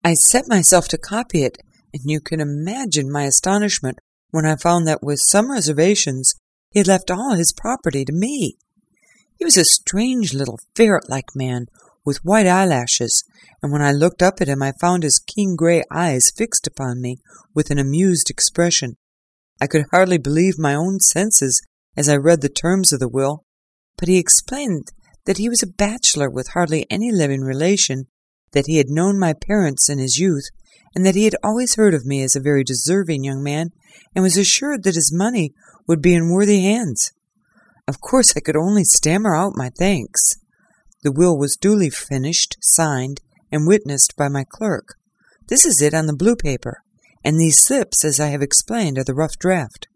I set myself to copy it, and you can imagine my astonishment when I found that, with some reservations, he had left all his property to me. He was a strange little ferret-like man, with white eyelashes, and when I looked up at him I found his keen grey eyes fixed upon me with an amused expression. I could hardly believe my own senses as I read the terms of the will, but he explained that he was a bachelor with hardly any living relation, that he had known my parents in his youth, and that he had always heard of me as a very deserving young man, and was assured that his money would be in worthy hands. Of course I could only stammer out my thanks. The will was duly finished, signed, and witnessed by my clerk. This is it on the blue paper, and these slips, as I have explained, are the rough draft.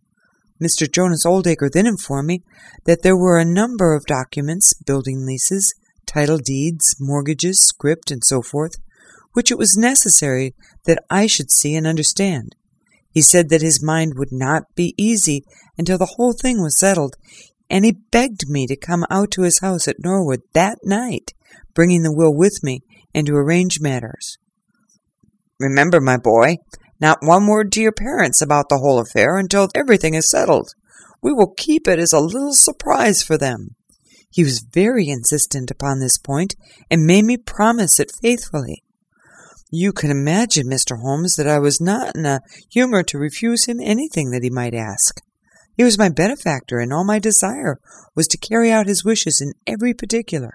Mr. Jonas Oldacre then informed me that there were a number of documents, building leases, title deeds, mortgages, scrip, and so forth, which it was necessary that I should see and understand. He said that his mind would not be easy until the whole thing was settled, and he begged me to come out to his house at Norwood that night, bringing the will with me, and to arrange matters. Remember, my boy, not one word to your parents about the whole affair until everything is settled. We will keep it as a little surprise for them. He was very insistent upon this point, and made me promise it faithfully. You can imagine, Mr. Holmes, that I was not in a humour to refuse him anything that he might ask. He was my benefactor, and all my desire was to carry out his wishes in every particular.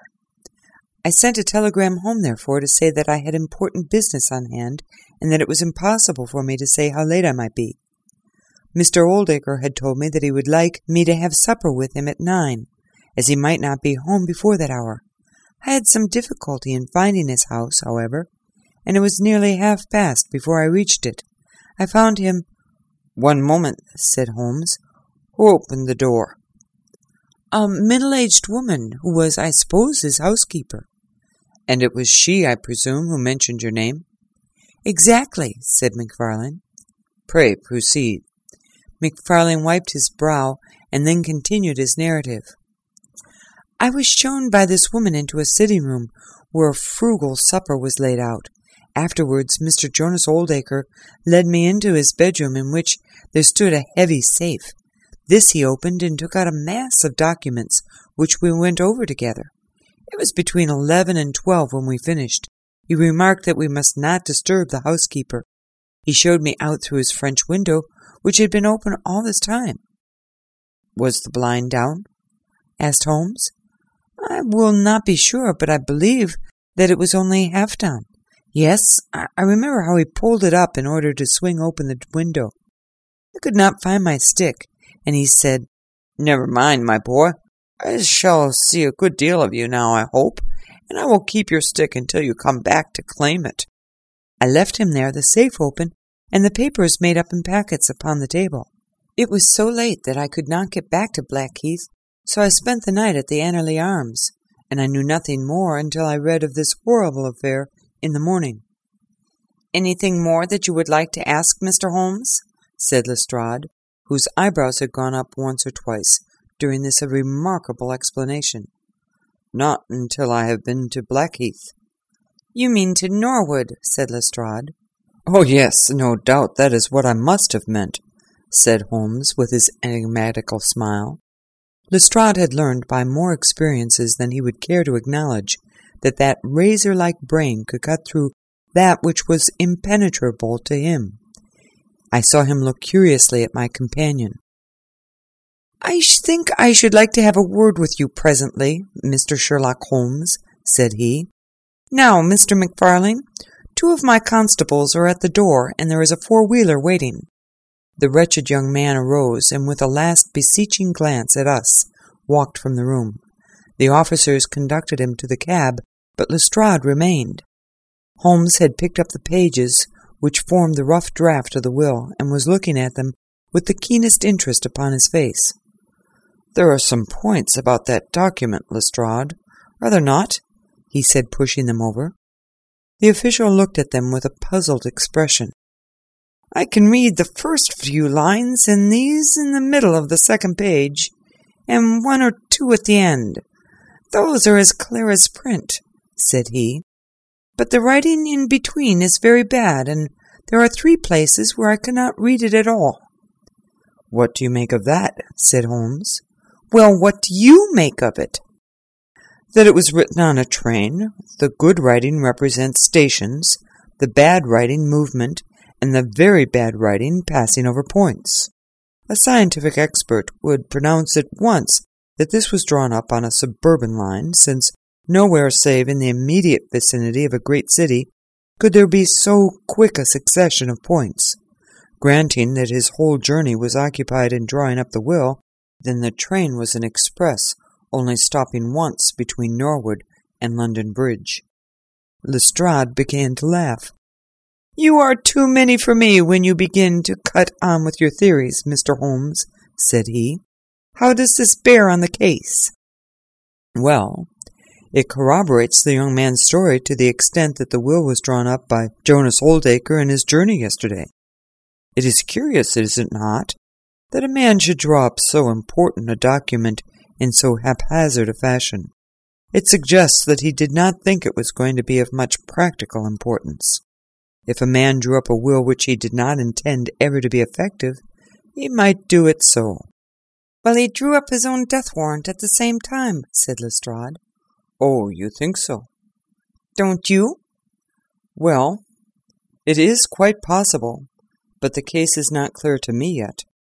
I sent a telegram home, therefore, to say that I had important business on hand, and that it was impossible for me to say how late I might be. Mr. Oldacre had told me that he would like me to have supper with him at 9, as he might not be home before that hour. I had some difficulty in finding his house, however, and it was nearly past before I reached it. I found him— "One moment," said Holmes. "Who opened the door?" "A middle-aged woman, who was, I suppose, his housekeeper." "And it was she, I presume, who mentioned your name?" "Exactly," said MacFarlane. "Pray proceed." MacFarlane wiped his brow, and then continued his narrative. "I was shown by this woman into a sitting-room, where a frugal supper was laid out. Afterwards, Mr. Jonas Oldacre led me into his bedroom, in which there stood a heavy safe. This he opened and took out a mass of documents, which we went over together. It was between 11 and 12 when we finished. He remarked that we must not disturb the housekeeper. He showed me out through his French window, which had been open all this time." "Was the blind down?" asked Holmes. "I will not be sure, but I believe that it was only half down. Yes, I remember how he pulled it up in order to swing open the window. I could not find my stick, and he said, 'Never mind, my boy. I shall see a good deal of you now, I hope, and I will keep your stick until you come back to claim it.' I left him there, the safe open, and the papers made up in packets upon the table. It was so late that I could not get back to Blackheath, so I spent the night at the Anerley Arms, and I knew nothing more until I read of this horrible affair in the morning." "Anything more that you would like to ask, Mr. Holmes?" said Lestrade, whose eyebrows had gone up once or twice during this remarkable explanation. "Not until I have been to Blackheath." "You mean to Norwood," said Lestrade. "Oh, yes, no doubt that is what I must have meant," said Holmes, with his enigmatical smile. Lestrade had learned by more experiences than he would care to acknowledge that razor-like brain could cut through that which was impenetrable to him. I saw him look curiously at my companion. "I think I should like to have a word with you presently, Mr. Sherlock Holmes," said he. "Now, Mr. MacFarlane, 2 of my constables are at the door, and there is a 4-wheeler waiting." The wretched young man arose, and with a last beseeching glance at us, walked from the room. The officers conducted him to the cab, but Lestrade remained. Holmes had picked up the pages which formed the rough draft of the will, and was looking at them with the keenest interest upon his face. "There are some points about that document, Lestrade, are there not?" he said, pushing them over. The official looked at them with a puzzled expression. "I can read the first few lines, and these in the middle of the second page, and 1 or 2 at the end. Those are as clear as print," said he. But the writing in between is very bad, and there are 3 places where I cannot read it at all." "What do you make of that?" said Holmes. "Well, what do you make of it?" "That it was written on a train. The good writing represents stations, the bad writing movement, and the very bad writing passing over points. A scientific expert would pronounce at once that this was drawn up on a suburban line, since nowhere save in the immediate vicinity of a great city could there be so quick a succession of points. Granting that his whole journey was occupied in drawing up the will, then the train was an express, only stopping once between Norwood and London Bridge." Lestrade began to laugh. "You are too many for me when you begin to cut on with your theories, Mr. Holmes," said he. "How does this bear on the case?" "Well, it corroborates the young man's story to the extent that the will was drawn up by Jonas Oldacre in his journey yesterday. It is curious, is it not, that a man should draw up so important a document in so haphazard a fashion? It suggests that he did not think it was going to be of much practical importance. If a man drew up a will which he did not intend ever to be effective, he might do it so." "Well, he drew up his own death warrant at the same time," said Lestrade. "Oh, you think so?" "Don't you?" "Well, it is quite possible, but the case is not clear to me yet.